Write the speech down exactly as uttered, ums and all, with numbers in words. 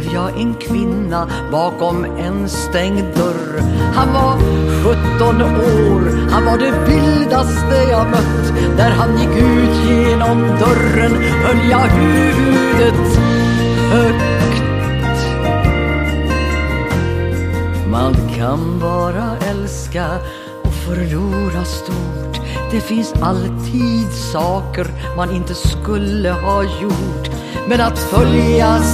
jag en kvinna bakom en stängd dörr. Han var sjutton år, han var det vildaste jag mött. När han gick ut genom dörren höll jag huvudet högt. Man kan bara älska och förlora stort. Det finns alltid saker man inte skulle ha gjort. Men att följa